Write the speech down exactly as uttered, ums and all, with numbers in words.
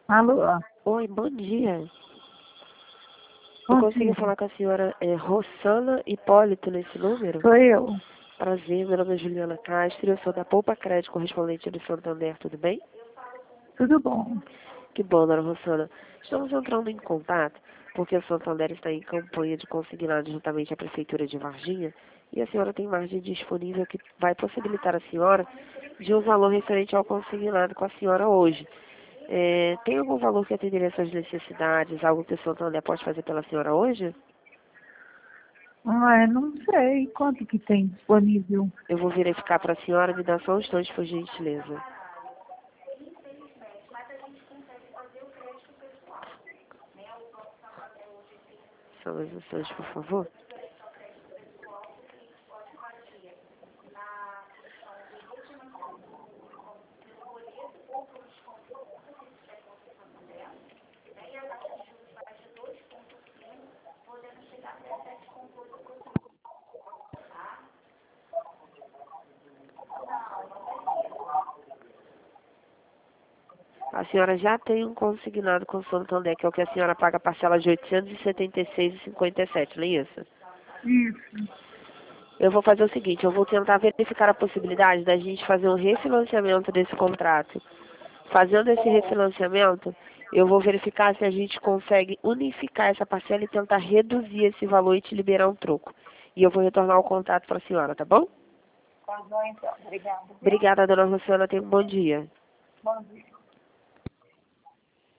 Alô? Oi, bom dia. Eu Bom consegui dia. falar com a senhora é, Rosana Hipólito nesse número? Sou eu. Prazer, meu nome é Juliana Castro, eu sou da Poupa Crédito correspondente do Santander, tudo bem? Tudo bom? Que bom, dona Rosana. Estamos entrando em contato porque o Santander está em campanha de consignado juntamente à Prefeitura de Varginha e a senhora tem margem disponível que vai possibilitar a senhora de um valor referente ao consignado com a senhora hoje. É, tem algum valor que atenderia às suas necessidades, algo que o Santander pode fazer pela senhora hoje? Ah, eu não sei quanto que tem disponível. Eu vou verificar para a senhora, me dá só um instante, por gentileza. Só mais um instante, por favor. A senhora já tem um consignado com o Santander, que é o que a senhora paga a parcela de oitocentos e setenta e seis reais e cinquenta e sete centavos, não é isso? Isso. Eu vou fazer o seguinte, eu vou tentar verificar a possibilidade da gente fazer um refinanciamento desse contrato. Fazendo esse refinanciamento, eu vou verificar se a gente consegue unificar essa parcela e tentar reduzir esse valor e te liberar um troco. E eu vou retornar o contato para a senhora, tá bom? Tá bom, então. Obrigada. Obrigada, dona Luciana. Tenha um bom dia. Bom dia.